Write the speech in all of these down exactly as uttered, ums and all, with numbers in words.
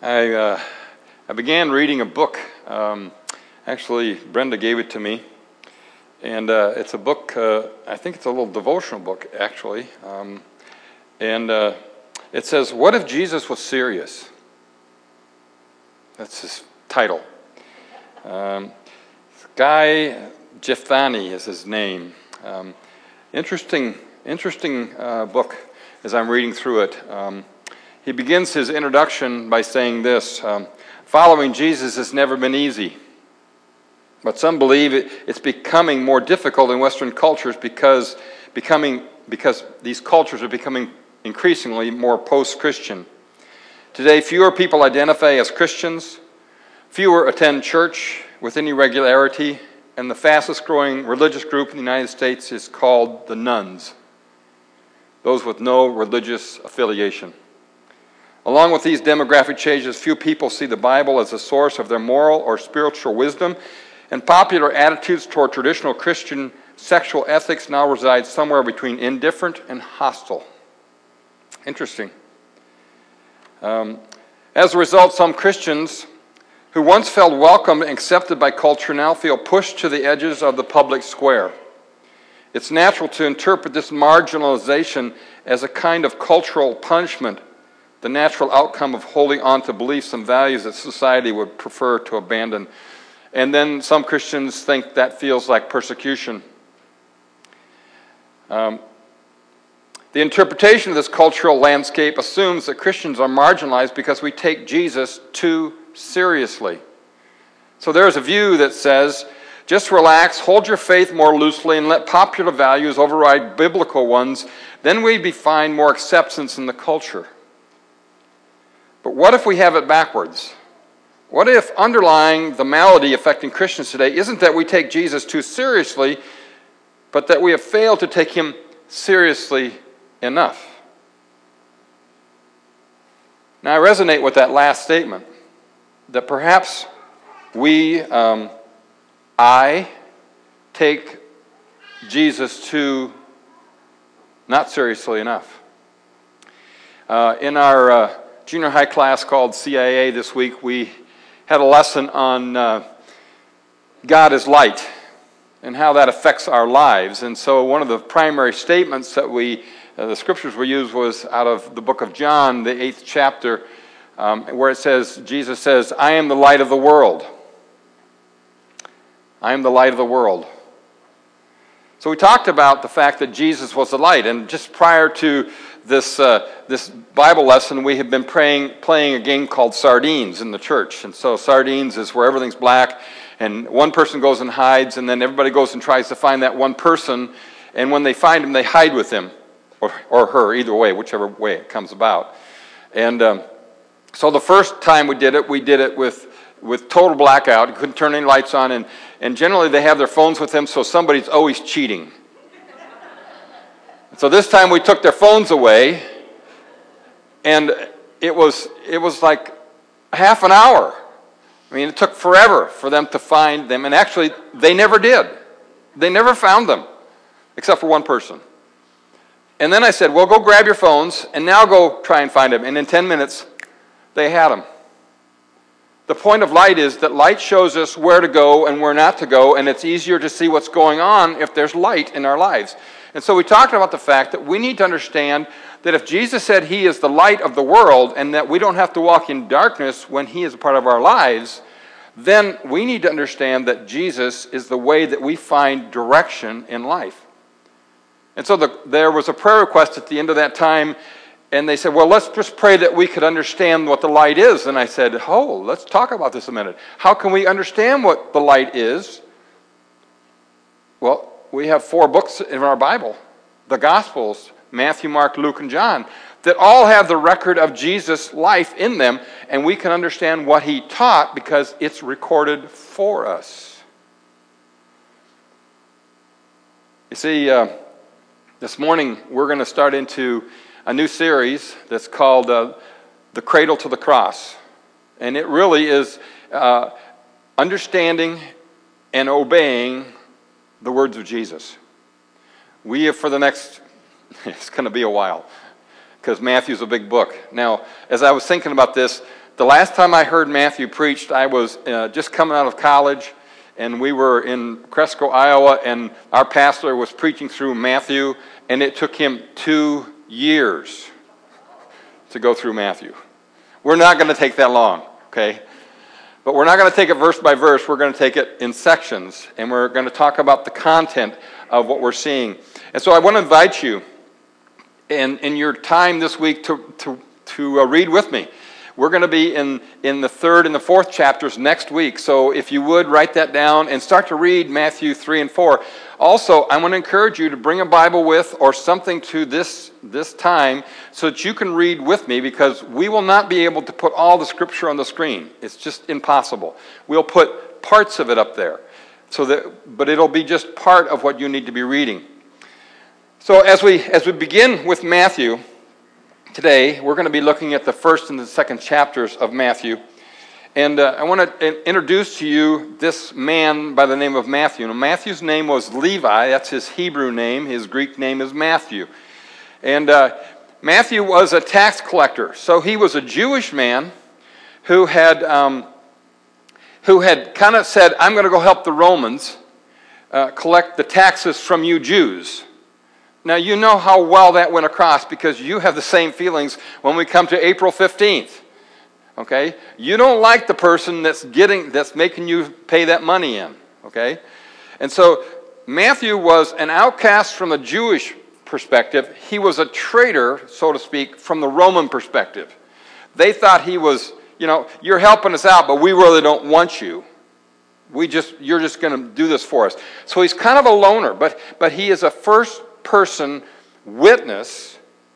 I, uh, I began reading a book. Um, actually, Brenda gave it to me. And uh, it's a book, uh, I think it's a little devotional book, actually. Um, and uh, it says, "What if Jesus was serious?" That's his title. Um, Guy Gethani is his name. Um, interesting, interesting uh, book as I'm reading through it. Um, he begins his introduction by saying this: um, following Jesus has never been easy, but some believe it, it's becoming more difficult in Western cultures because becoming because these cultures are becoming increasingly more post-Christian. Today, fewer people identify as Christians, fewer attend church with any regularity, and the fastest-growing religious group in the United States is called the nones, those with no religious affiliation. Along with these demographic changes, few people see the Bible as a source of their moral or spiritual wisdom, and popular attitudes toward traditional Christian sexual ethics now reside somewhere between indifferent and hostile. Interesting. Um, as a result, some Christians who once felt welcome and accepted by culture now feel pushed to the edges of the public square. It's natural to interpret this marginalization as a kind of cultural punishment, the natural outcome of holding on to beliefs and values that society would prefer to abandon. And then some Christians think that feels like persecution. Um, the interpretation of this cultural landscape assumes that Christians are marginalized because we take Jesus too seriously. So there's a view that says, just relax, hold your faith more loosely, and let popular values override biblical ones. Then we'd find more acceptance in the culture. But what if we have it backwards? What if underlying the malady affecting Christians today isn't that we take Jesus too seriously, but that we have failed to take him seriously enough? Now, I resonate with that last statement, that perhaps we, um, I, take Jesus too not seriously enough. Uh, in our uh, junior high class called C I A this week, we had a lesson on uh, God is light and how that affects our lives. And so one of the primary statements that we, uh, the scriptures we used was out of the book of John, the eighth chapter, um, where it says, Jesus says, "I am the light of the world. I am the light of the world." So we talked about the fact that Jesus was the light, and just prior to this uh, this Bible lesson, we have been praying, playing a game called Sardines in the church. And so Sardines is where everything's black, and one person goes and hides, and then everybody goes and tries to find that one person, and when they find him, they hide with him, or, or her, either way, whichever way it comes about. And um, so the first time we did it, we did it with with total blackout. You couldn't turn any lights on, and, and generally they have their phones with them, so somebody's always cheating. So this time we took their phones away, and it was it was like half an hour. I mean, it took forever for them to find them, and actually they never did. They never found them, except for one person. And then I said, well, go grab your phones, and now go try and find them. And in ten minutes, they had them. The point of light is that light shows us where to go and where not to go, and it's easier to see what's going on if there's light in our lives. And so we talked about the fact that we need to understand that if Jesus said he is the light of the world and that we don't have to walk in darkness when he is a part of our lives, then we need to understand that Jesus is the way that we find direction in life. And so the, there was a prayer request at the end of that time, and they said, well, let's just pray that we could understand what the light is. And I said, oh, let's talk about this a minute. How can we understand what the light is? Well, we have four books in our Bible, the Gospels, Matthew, Mark, Luke, and John, that all have the record of Jesus' life in them, and we can understand what he taught because it's recorded for us. You see, uh, this morning we're going to start into a new series that's called uh, The Cradle to the Cross. And it really is uh, understanding and obeying the words of Jesus. We have, for the next, it's going to be a while, because Matthew's a big book. Now, as I was thinking about this, the last time I heard Matthew preached, I was uh, just coming out of college, and we were in Cresco, Iowa, and our pastor was preaching through Matthew, and it took him two years to go through Matthew. We're not going to take that long, okay? But we're not going to take it verse by verse. We're going to take it in sections, and we're going to talk about the content of what we're seeing. And so I want to invite you in, in your time this week to, to, to uh, read with me. We're going to be in, in the third and the fourth chapters next week. So if you would, write that down and start to read Matthew three and four. Also, I want to encourage you to bring a Bible with or something to this, this time so that you can read with me, because we will not be able to put all the scripture on the screen. It's just impossible. We'll put parts of it up there, so that, but it'll be just part of what you need to be reading. So as we, as we begin with Matthew today, we're going to be looking at the first and the second chapters of Matthew. And uh, I want to introduce to you this man by the name of Matthew. Now, Matthew's name was Levi. That's his Hebrew name. His Greek name is Matthew. And uh, Matthew was a tax collector. So he was a Jewish man who had, um, who had kind of said, I'm going to go help the Romans uh, collect the taxes from you Jews. Now, you know how well that went across, because you have the same feelings when we come to April fifteenth. Okay? You don't like the person that's getting, that's making you pay that money in. Okay? And so Matthew was an outcast from a Jewish perspective. He was a traitor, so to speak, from the Roman perspective. They thought he was, you know, you're helping us out, but we really don't want you. We just, you're just going to do this for us. So he's kind of a loner, but, but he is a first-person witness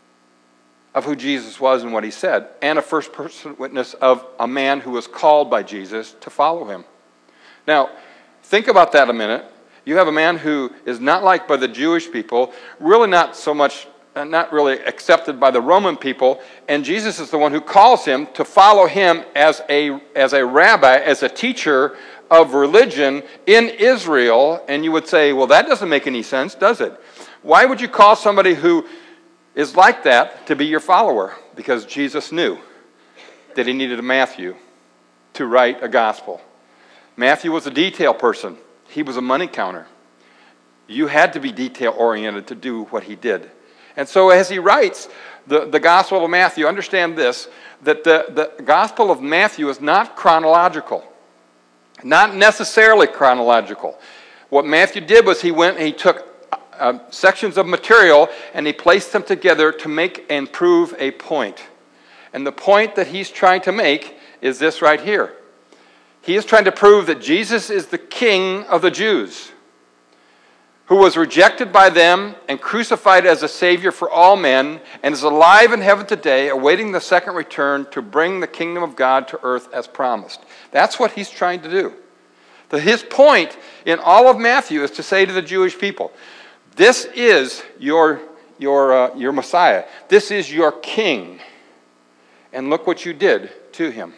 of who Jesus was and what he said, and a first-person witness of a man who was called by Jesus to follow him. Now, think about that a minute. You have a man who is not liked by the Jewish people, really not so much, not really accepted by the Roman people, and Jesus is the one who calls him to follow him as a, as a rabbi, as a teacher of religion in Israel. And you would say, well, that doesn't make any sense, does it? Why would you call somebody who is like that to be your follower? Because Jesus knew that he needed a Matthew to write a gospel. Matthew was a detail person. He was a money counter. You had to be detail-oriented to do what he did. And so as he writes the, the Gospel of Matthew, understand this, that the, the Gospel of Matthew is not chronological. Not necessarily chronological. What Matthew did was he went and he took Uh, sections of material, and he placed them together to make and prove a point. And the point that he's trying to make is this right here. He is trying to prove that Jesus is the King of the Jews, who was rejected by them and crucified as a Savior for all men, and is alive in heaven today, awaiting the second return to bring the kingdom of God to earth as promised. That's what he's trying to do. His point in all of Matthew is to say to the Jewish people, this is your, your, uh, your Messiah. This is your King. And look what you did to him.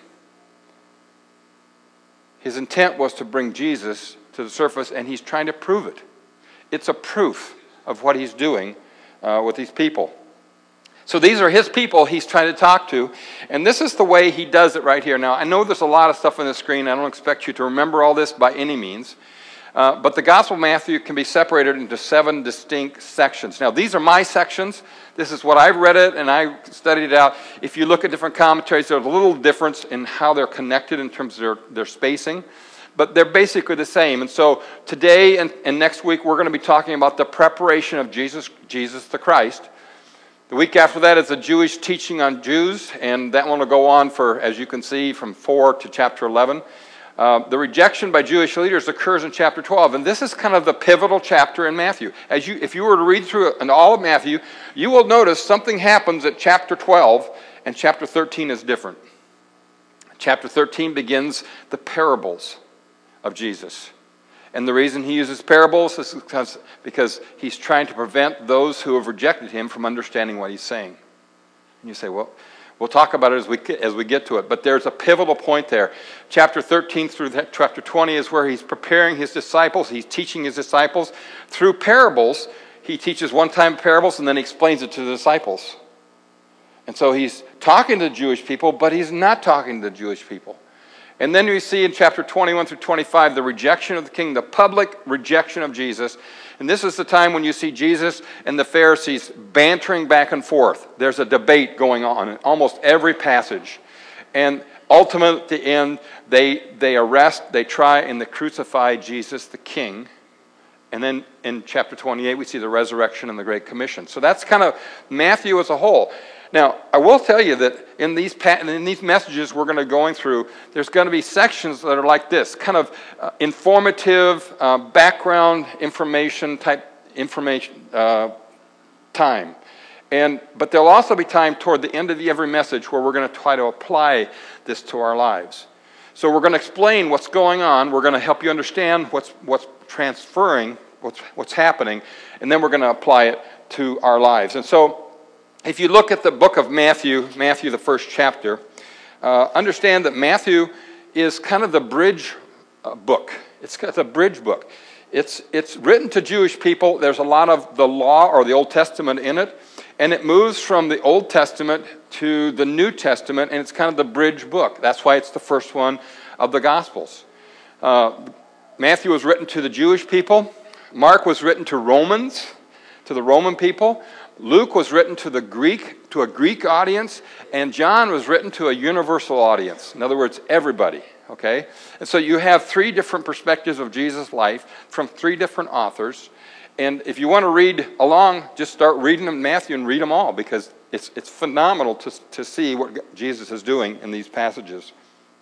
His intent was to bring Jesus to the surface, and he's trying to prove it. It's a proof of what he's doing uh, with these people. So these are his people he's trying to talk to. And this is the way he does it right here. Now, I know there's a lot of stuff on the screen. I don't expect you to remember all this by any means. Uh, but the Gospel of Matthew can be separated into seven distinct sections. Now, these are my sections. This is what I've read it, and I studied it out. If you look at different commentaries, there's a little difference in how they're connected in terms of their, their spacing. But they're basically the same. And so today and, and next week, we're going to be talking about the preparation of Jesus, Jesus the Christ. The week after that is the Jewish teaching on Jews, and that one will go on for, as you can see, from four to chapter eleven. Uh, the rejection by Jewish leaders occurs in chapter twelve, and this is kind of the pivotal chapter in Matthew. As you, if you were to read through it in all of Matthew, you will notice something happens at chapter twelve, and chapter thirteen is different. Chapter thirteen begins the parables of Jesus. And the reason he uses parables is because, because he's trying to prevent those who have rejected him from understanding what he's saying. And you say, well, we'll talk about it as we, as we get to it. But there's a pivotal point there. Chapter thirteen through chapter twenty is where he's preparing his disciples. He's teaching his disciples through parables. He teaches one time parables and then he explains it to the disciples. And And so he's talking to the Jewish people, but he's not talking to the Jewish people. And then we see in chapter twenty-one through twenty-five the rejection of the king, the public rejection of Jesus. And this is the time when you see Jesus and the Pharisees bantering back and forth. There's a debate going on in almost every passage. And ultimately, at the end, they, they arrest, they try, and they crucify Jesus the king. And then in chapter twenty-eight, we see the resurrection and the Great Commission. So that's kind of Matthew as a whole. Now, I will tell you that in these in these messages we're going to be going through, there's going to be sections that are like this, kind of uh, informative, uh, background information type information uh, time. And but there'll also be time toward the end of the every message where we're going to try to apply this to our lives. So we're going to explain what's going on. We're going to help you understand what's what's transferring, what's what's happening, and then we're going to apply it to our lives. And so, if you look at the book of Matthew, Matthew the first chapter, uh, understand that Matthew is kind of the bridge uh, book. It's, it's a bridge book. It's, it's written to Jewish people. There's a lot of the law or the Old Testament in it. And it moves from the Old Testament to the New Testament, and it's kind of the bridge book. That's why it's the first one of the Gospels. Uh, Matthew was written to the Jewish people. Mark was written to Romans, to the Roman people. Luke was written to the Greek, to a Greek audience, and John was written to a universal audience. In other words, everybody, okay? And so you have three different perspectives of Jesus' life from three different authors. And if you want to read along, just start reading them, Matthew, and read them all, because it's, it's phenomenal to, to see what Jesus is doing in these passages.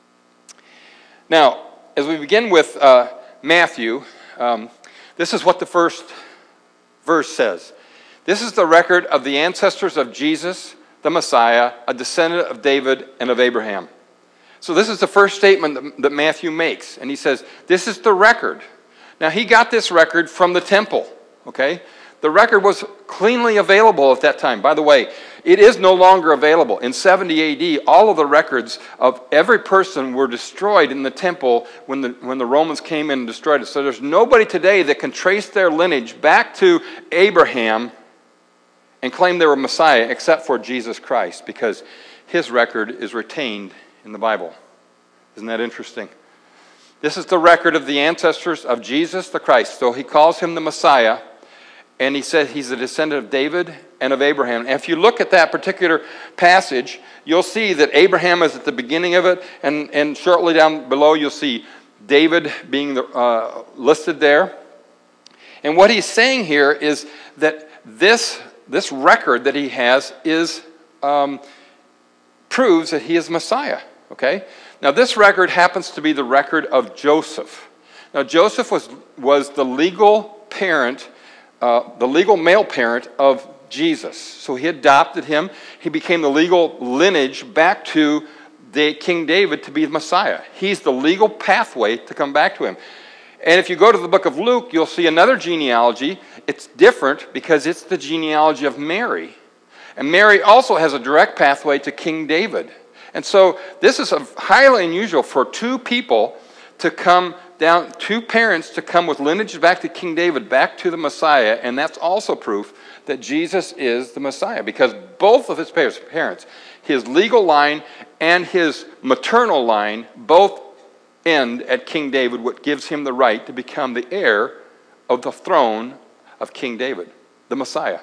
Now, as we begin with uh, Matthew, um, this is what the first verse says. This is the record of the ancestors of Jesus, the Messiah, a descendant of David and of Abraham. So this is the first statement that, that Matthew makes. And he says, this is the record. Now, he got this record from the temple, okay? The record was cleanly available at that time. By the way, it is no longer available. In seventy A D, all of the records of every person were destroyed in the temple when the, when the Romans came in and destroyed it. So there's nobody today that can trace their lineage back to Abraham and claim they were Messiah except for Jesus Christ, because his record is retained in the Bible. Isn't that interesting? This is the record of the ancestors of Jesus the Christ. So he calls him the Messiah, and he said he's a descendant of David and of Abraham. And if you look at that particular passage, you'll see that Abraham is at the beginning of it, and, and shortly down below you'll see David being the, uh, listed there. And what he's saying here is that this This record that he has is um, proves that he is Messiah, okay? Now, this record happens to be the record of Joseph. Now, Joseph was, was the legal parent, uh, the legal male parent of Jesus. So he adopted him. He became the legal lineage back to the King David to be the Messiah. He's the legal pathway to come back to him. And if you go to the book of Luke, you'll see another genealogy. It's different because it's the genealogy of Mary. And Mary also has a direct pathway to King David. And so this is a highly unusual for two people to come down, two parents to come with lineage back to King David, back to the Messiah. And that's also proof that Jesus is the Messiah, because both of his parents, his legal line and his maternal line, both end at King David, what gives him the right to become the heir of the throne of King David, the Messiah.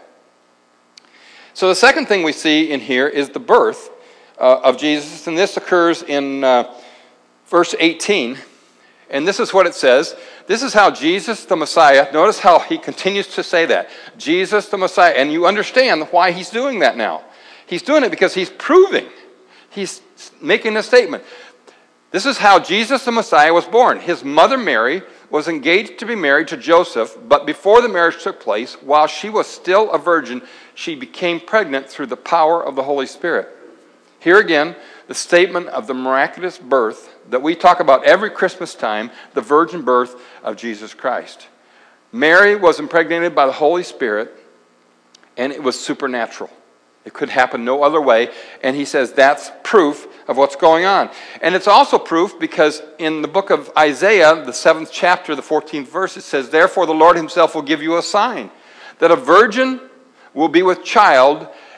So the second thing we see in here is the birth uh, of Jesus, and this occurs in uh, verse eighteen. And this is what it says. This is how Jesus the Messiah, notice how he continues to say that. Jesus the Messiah, and you understand why he's doing that now. He's doing it because he's proving, he's making a statement. This is how Jesus the Messiah was born. His mother Mary was engaged to be married to Joseph, but before the marriage took place, while she was still a virgin, she became pregnant through the power of the Holy Spirit. Here again, the statement of the miraculous birth that we talk about every Christmas time, the virgin birth of Jesus Christ. Mary was impregnated by the Holy Spirit, and it was supernatural. It could happen no other way. And he says that's proof of what's going on. And it's also proof because in the book of Isaiah, the seventh chapter, the fourteenth verse, it says, "Therefore the Lord himself will give you a sign, that a virgin will be with child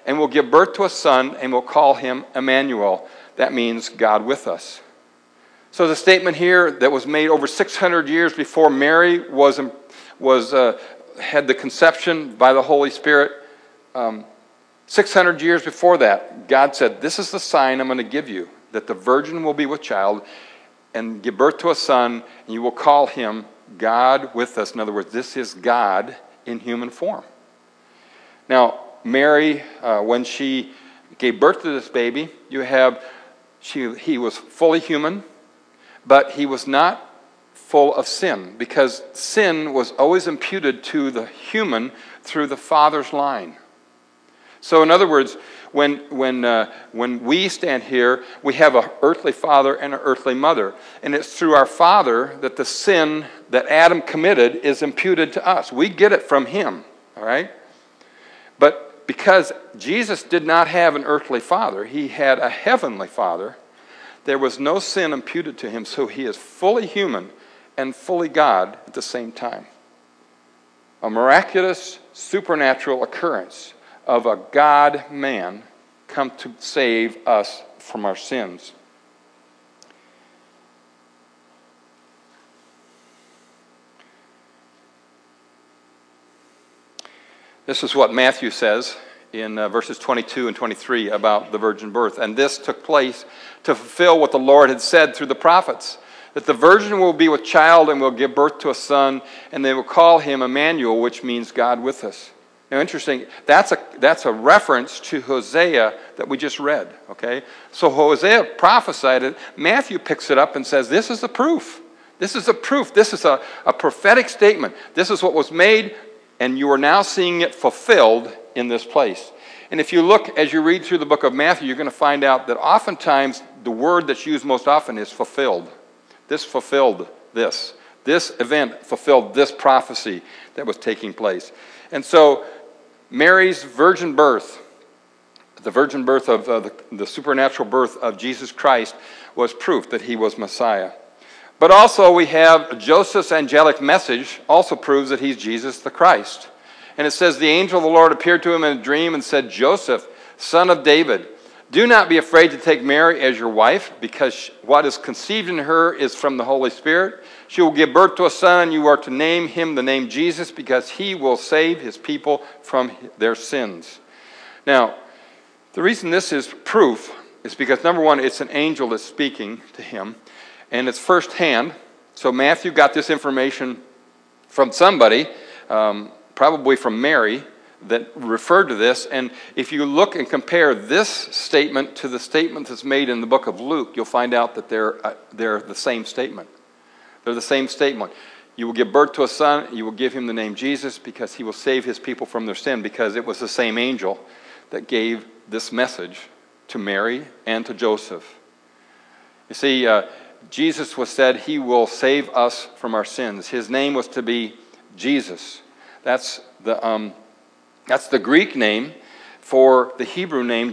and will give birth to a son, and will call him Emmanuel. That means God with us. So the statement here that was made over six hundred years before Mary was, was uh, had the conception by the Holy Spirit, um, six hundred years before that, God said, this is the sign I'm going to give you, that the virgin will be with child and give birth to a son, and you will call him God with us. In other words, this is God in human form. Now, Mary, uh, when she gave birth to this baby, you have, she, he was fully human, but he was not full of sin, because sin was always imputed to the human through the father's line. So in other words, when, when, uh, when we stand here, we have an earthly father and an earthly mother. And it's through our father that the sin that Adam committed is imputed to us. We get it from him, all right? But because Jesus did not have an earthly father, he had a heavenly father, there was no sin imputed to him, so he is fully human and fully God at the same time. A miraculous, supernatural occurrence of a God-man come to save us from our sins. This is what Matthew says in uh, verses twenty-two and twenty-three about the virgin birth. And this took place to fulfill what the Lord had said through the prophets, that the virgin will be with child and will give birth to a son, and they will call him Emmanuel, which means God with us. Now, interesting, that's a, that's a reference to Hosea that we just read, okay? So Hosea prophesied it. Matthew picks it up and says, this is the proof. This is the proof. This is a, a prophetic statement. This is what was made, and you are now seeing it fulfilled in this place. And if you look, as you read through the book of Matthew, you're going to find out that oftentimes the word that's used most often is fulfilled. This fulfilled this. This event fulfilled this prophecy that was taking place. And so Mary's virgin birth, the virgin birth of uh, the, the supernatural birth of Jesus Christ, was proof that he was Messiah. But also we have Joseph's angelic message also proves that he's Jesus the Christ. And it says, the angel of the Lord appeared to him in a dream and said, Joseph, son of David, do not be afraid to take Mary as your wife, because what is conceived in her is from the Holy Spirit. She will give birth to a son, and you are to name him the name Jesus, because he will save his people from their sins. Now, the reason this is proof is because, number one, it's an angel that's speaking to him, and it's firsthand. So Matthew got this information from somebody, um, probably from Mary, that referred to this. And if you look and compare this statement to the statement that's made in the book of Luke, you'll find out that they're, uh, they're the same statement. They're the same statement. You will give birth to a son, you will give him the name Jesus, because he will save his people from their sin, because it was the same angel that gave this message to Mary and to Joseph. You see, uh, Jesus was said he will save us from our sins. His name was to be Jesus. That's the... Um, That's the Greek name for the Hebrew name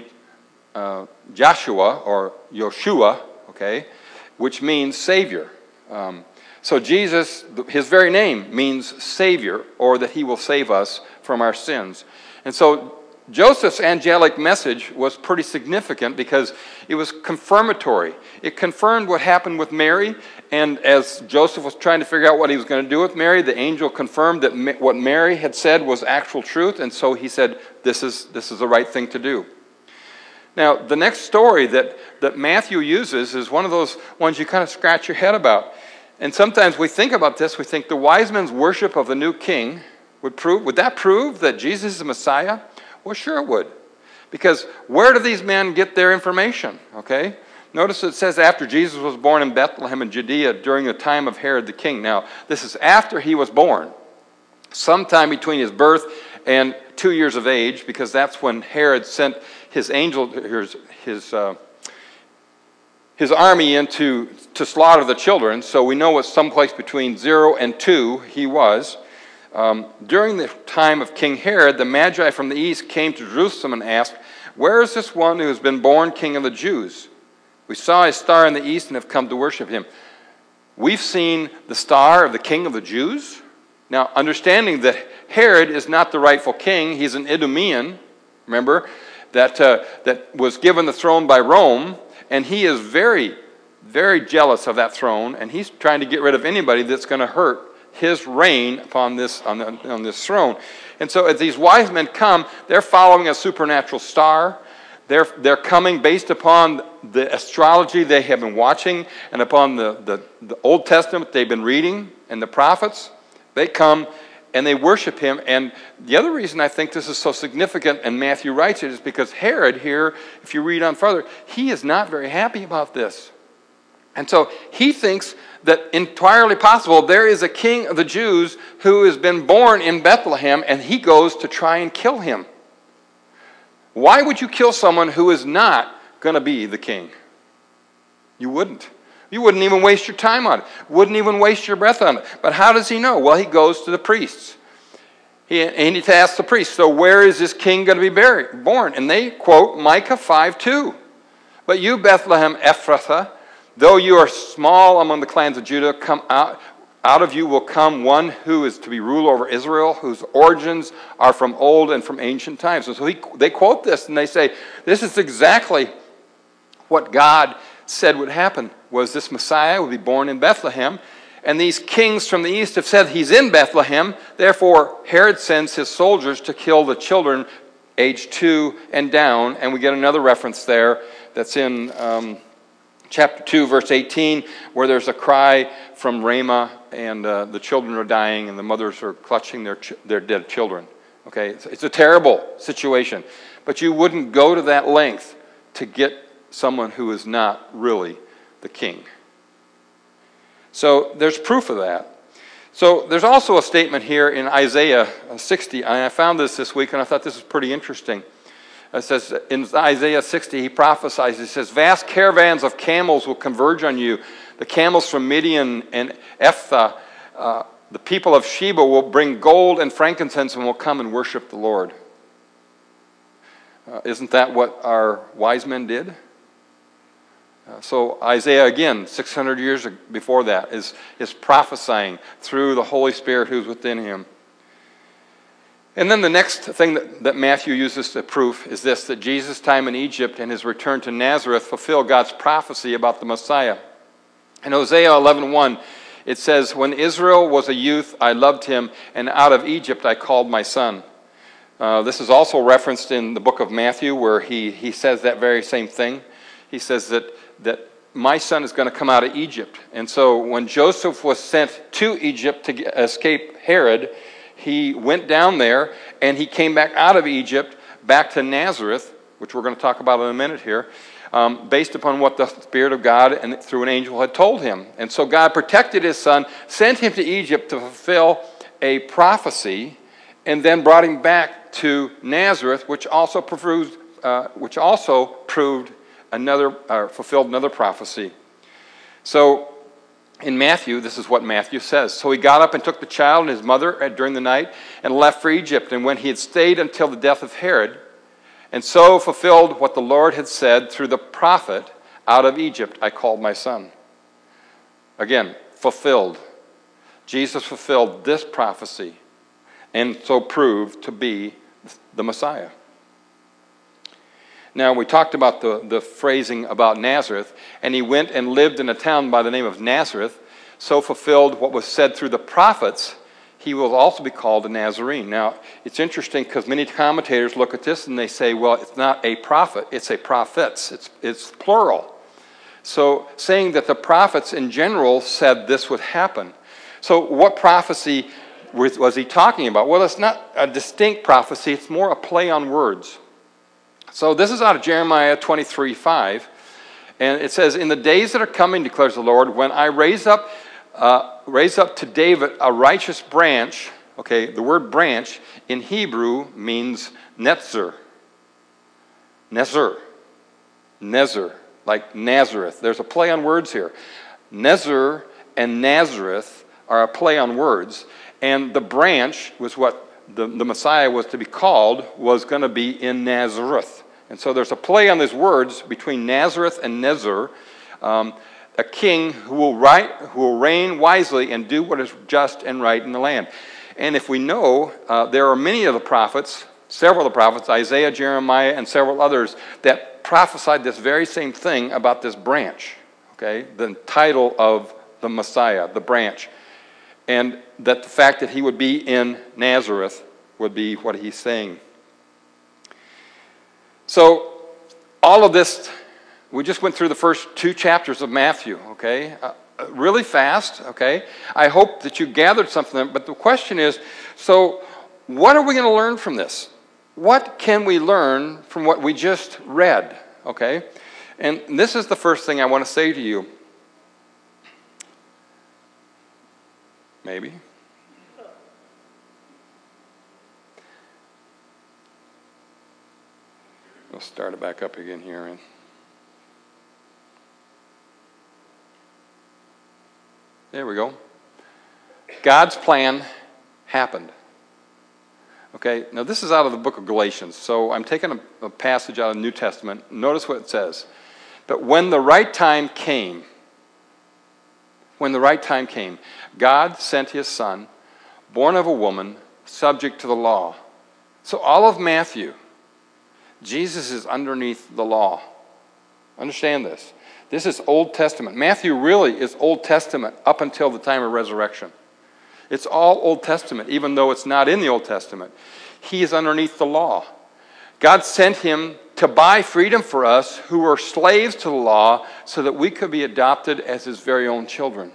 uh, Joshua or Yoshua, okay, which means Savior. Um, so Jesus, his very name means Savior, or that he will save us from our sins. And so Joseph's angelic message was pretty significant because it was confirmatory. It confirmed what happened with Mary, and as Joseph was trying to figure out what he was going to do with Mary, the angel confirmed that what Mary had said was actual truth, and so he said, this is, this is the right thing to do. Now, the next story that, that Matthew uses is one of those ones you kind of scratch your head about. And sometimes we think about this, we think the wise men's worship of the new king would prove, would that prove that Jesus is the Messiah? Well, sure it would. Because where do these men get their information? Okay? Notice it says after Jesus was born in Bethlehem in Judea during the time of Herod the king. Now, this is after he was born. Sometime between his birth and two years of age, because that's when Herod sent his angel, his, his, uh, his army in to, to slaughter the children. So we know it's someplace between zero and two he was. Um, during the time of King Herod, the Magi from the east came to Jerusalem and asked, where is this one who has been born king of the Jews? We saw his star in the east and have come to worship him. We've seen the star of the king of the Jews. Now, understanding that Herod is not the rightful king, he's an Idumean, remember, that, uh, that was given the throne by Rome, and he is very, very jealous of that throne, and he's trying to get rid of anybody that's going to hurt his reign upon this, on, the, on this throne. And so as these wise men come, they're following a supernatural star. They're, they're coming based upon the astrology they have been watching and upon the, the, the Old Testament they've been reading and the prophets. They come and they worship him. And the other reason I think this is so significant, and Matthew writes it, is because Herod here, if you read on further, he is not very happy about this. And so he thinks that entirely possible there is a king of the Jews who has been born in Bethlehem, and he goes to try and kill him. Why would you kill someone who is not going to be the king? You wouldn't. You wouldn't even waste your time on it. Wouldn't even waste your breath on it. But how does he know? Well, he goes to the priests. He, and he asks the priests, so where is this king going to be buried, born? And they quote Micah five two. But you, Bethlehem Ephrathah, though you are small among the clans of Judah, come out, out of you will come one who is to be ruler over Israel, whose origins are from old and from ancient times. And so he, they quote this and they say, this is exactly what God said would happen, was this Messiah would be born in Bethlehem. And these kings from the east have said he's in Bethlehem. Therefore, Herod sends his soldiers to kill the children age two and down. And we get another reference there that's in um, chapter two, verse eighteen, where there's a cry from Ramah, and uh, the children are dying, and the mothers are clutching their, ch their dead children. Okay, it's, it's a terrible situation. But you wouldn't go to that length to get someone who is not really the king. So there's proof of that. So there's also a statement here in Isaiah sixty, and I found this this week, and I thought this was pretty interesting. It says in Isaiah sixty, he prophesies, he says, vast caravans of camels will converge on you. The camels from Midian and Ephah, uh, the people of Sheba will bring gold and frankincense and will come and worship the Lord. Uh, isn't that what our wise men did? Uh, so Isaiah, again, six hundred years before that, is, is prophesying through the Holy Spirit who's within him. And then the next thing that, that Matthew uses to proof is this, that Jesus' time in Egypt and his return to Nazareth fulfill God's prophecy about the Messiah. In Hosea eleven one, it says, when Israel was a youth, I loved him, and out of Egypt I called my son. Uh, this is also referenced in the book of Matthew, where he, he says that very same thing. He says that, that my son is going to come out of Egypt. And so when Joseph was sent to Egypt to get, escape Herod, he went down there, and he came back out of Egypt, back to Nazareth, which we're going to talk about in a minute here, um, based upon what the Spirit of God and through an angel had told him. And so God protected his son, sent him to Egypt to fulfill a prophecy, and then brought him back to Nazareth, which also proved, uh, which also proved another, uh, fulfilled another prophecy. So in Matthew, this is what Matthew says. So he got up and took the child and his mother during the night and left for Egypt. And when he had stayed until the death of Herod, and so fulfilled what the Lord had said through the prophet, out of Egypt I called my son. Again, fulfilled. Jesus fulfilled this prophecy and so proved to be the Messiah. Now, we talked about the, the phrasing about Nazareth, and he went and lived in a town by the name of Nazareth, so fulfilled what was said through the prophets, he will also be called a Nazarene. Now, it's interesting because many commentators look at this and they say, well, it's not a prophet, it's a prophets. It's, it's plural. So, saying that the prophets in general said this would happen. So, what prophecy was he talking about? Well, it's not a distinct prophecy, it's more a play on words. So this is out of Jeremiah twenty-three five, and it says, in the days that are coming, declares the Lord, when I raise up, uh, raise up to David a righteous branch. Okay, the word branch in Hebrew means netzer. Nezer. Nezer, like Nazareth. There's a play on words here. Nezer and Nazareth are a play on words, and the branch was what the, the Messiah was to be called, was going to be in Nazareth. And so there's a play on these words between Nazareth and Nezer, um, a king who will, right, who will reign wisely and do what is just and right in the land. And if we know, uh, there are many of the prophets several of the prophets, Isaiah, Jeremiah, and several others, that prophesied this very same thing about this branch, okay? The title of the Messiah, the branch. And that the fact that he would be in Nazareth would be what he's saying. So, all of this, we just went through the first two chapters of Matthew, okay? Uh, really fast, okay? I hope that you gathered something, but the question is, so what are we going to learn from this? What can we learn from what we just read, okay? And this is the first thing I want to say to you. Maybe. We'll start it back up again here. And there we go. God's plan happened. Okay, now this is out of the book of Galatians. So I'm taking a, a passage out of the New Testament. Notice what it says. But when the right time came, when the right time came, God sent his son, born of a woman, subject to the law. So all of Matthew, Jesus is underneath the law. Understand this. This is Old Testament. Matthew really is Old Testament up until the time of resurrection. It's all Old Testament, even though it's not in the Old Testament. He is underneath the law. God sent him to buy freedom for us who were slaves to the law so that we could be adopted as his very own children.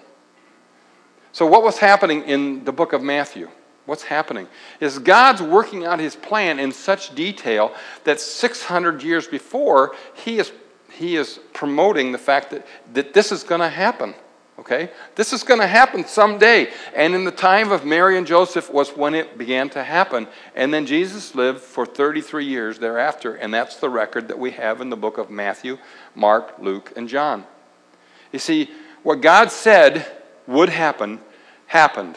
So what was happening in the book of Matthew? What's happening is God's working out his plan in such detail that six hundred years before, he is, he is promoting the fact that, that this is going to happen. Okay? This is going to happen someday. And in the time of Mary and Joseph was when it began to happen. And then Jesus lived for thirty-three years thereafter. And that's the record that we have in the book of Matthew, Mark, Luke, and John. You see, what God said would happen, happened.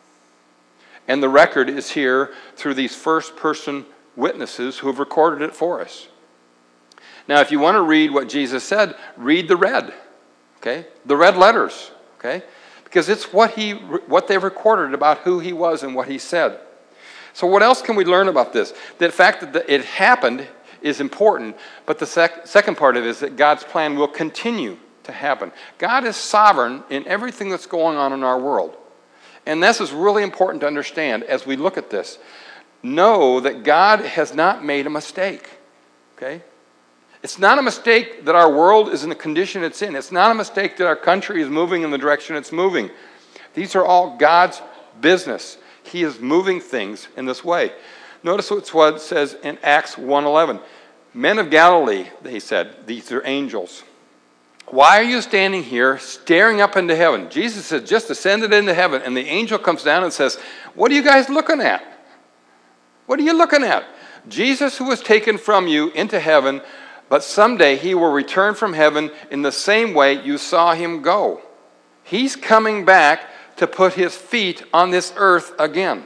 And the record is here through these first-person witnesses who have recorded it for us. Now, if you want to read what Jesus said, read the red. Okay? The red letters. Okay? Because it's what he, what they recorded about who he was and what he said. So what else can we learn about this? The fact that the, it happened is important, but the sec- second part of it is that God's plan will continue to happen. God is sovereign in everything that's going on in our world. And this is really important to understand as we look at this. Know that God has not made a mistake. Okay? It's not a mistake that our world is in the condition it's in. It's not a mistake that our country is moving in the direction it's moving. These are all God's business. He is moving things in this way. Notice what it says in Acts one eleven. Men of Galilee, he said, these are angels. Why are you standing here staring up into heaven? Jesus had just ascended into heaven, and the angel comes down and says, what are you guys looking at? What are you looking at? Jesus, who was taken from you into heaven, but someday he will return from heaven in the same way you saw him go. He's coming back to put his feet on this earth again.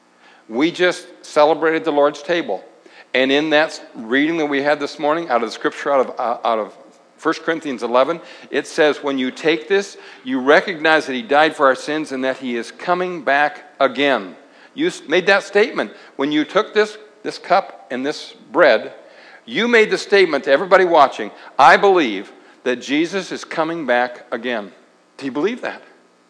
We just celebrated the Lord's table. And in that reading that we had this morning out of the scripture out of, uh, out of First Corinthians eleven, it says, when you take this, you recognize that he died for our sins and that he is coming back again. You made that statement. When you took this, this cup and this bread, you made the statement to everybody watching, I believe that Jesus is coming back again. Do you believe that?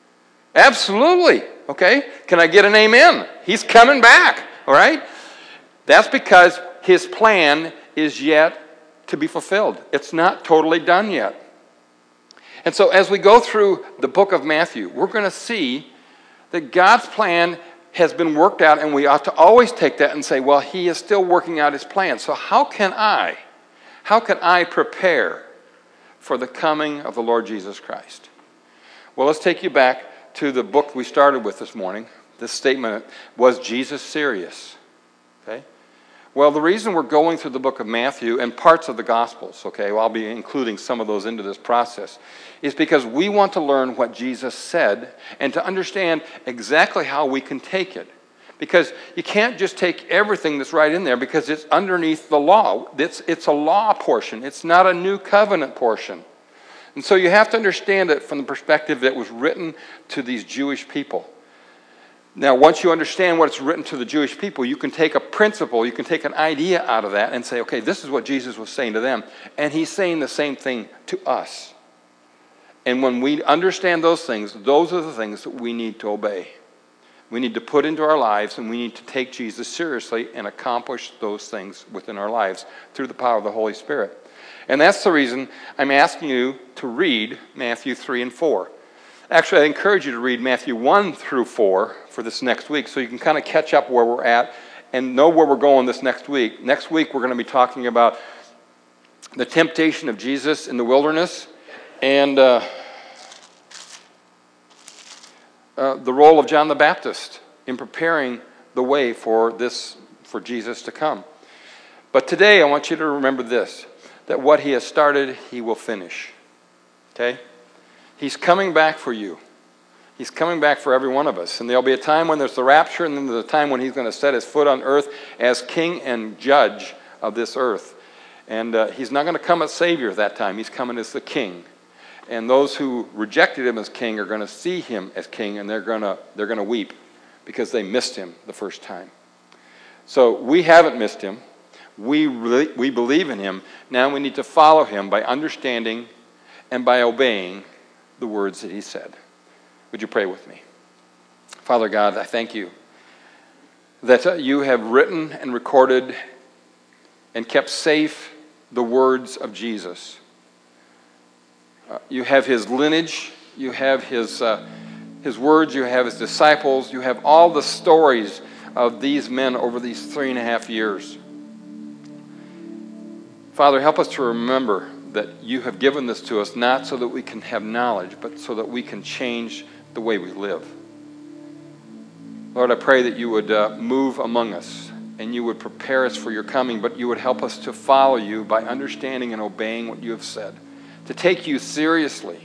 Absolutely. Okay? Can I get an amen? He's coming back. All right? That's because his plan is yet to be fulfilled. It's not totally done yet. And so as we go through the book of Matthew, we're going to see that God's plan has been worked out, and we ought to always take that and say, well, he is still working out his plan. So how can I, how can I prepare for the coming of the Lord Jesus Christ? Well, let's take you back to the book we started with this morning. This statement, was Jesus serious? Okay? Well, the reason we're going through the book of Matthew and parts of the Gospels, okay, well, I'll be including some of those into this process, is because we want to learn what Jesus said and to understand exactly how we can take it. Because you can't just take everything that's right in there because it's underneath the law. It's, it's a law portion. It's not a new covenant portion. And so you have to understand it from the perspective that it was written to these Jewish people. Now, once you understand what it's written to the Jewish people, you can take a principle, you can take an idea out of that and say, okay, this is what Jesus was saying to them. And he's saying the same thing to us. And when we understand those things, those are the things that we need to obey. We need to put into our lives, and we need to take Jesus seriously and accomplish those things within our lives through the power of the Holy Spirit. And that's the reason I'm asking you to read Matthew three and four. Actually, I encourage you to read Matthew one through four for this next week so you can kind of catch up where we're at and know where we're going this next week. Next week, we're going to be talking about the temptation of Jesus in the wilderness and uh, uh, the role of John the Baptist in preparing the way for this, for Jesus to come. But today, I want you to remember this, that what he has started, he will finish. Okay? He's coming back for you. He's coming back for every one of us. And there'll be a time when there's the rapture, and then there's a time when he's going to set his foot on earth as king and judge of this earth. And uh, he's not going to come as Savior at that time. He's coming as the king. And those who rejected him as king are going to see him as king, and they're going to, they're going to weep because they missed him the first time. So we haven't missed him. We, really, we believe in him. Now we need to follow him by understanding and by obeying the words that he said. Would you pray with me? Father God, I thank you that uh, you have written and recorded and kept safe the words of Jesus. Uh, you have his lineage, you have his, uh, his words, you have his disciples, you have all the stories of these men over these three and a half years. Father, help us to remember that you have given this to us not so that we can have knowledge, but so that we can change the way we live. Lord, I pray that you would uh, move among us and you would prepare us for your coming, but you would help us to follow you by understanding and obeying what you have said, to take you seriously,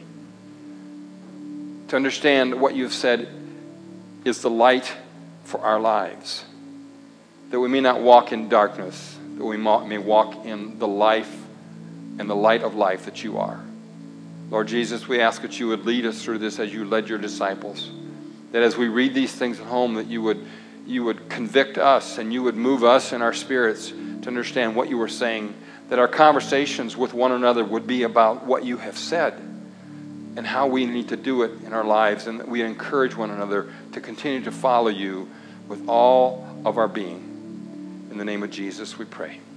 to understand what you have said is the light for our lives, that we may not walk in darkness, that we may walk in the life and the light of life that you are. Lord Jesus, we ask that you would lead us through this as you led your disciples. That as we read these things at home, that you would, you would convict us and you would move us in our spirits to understand what you were saying. That our conversations with one another would be about what you have said and how we need to do it in our lives. And that we encourage one another to continue to follow you with all of our being. In the name of Jesus, we pray.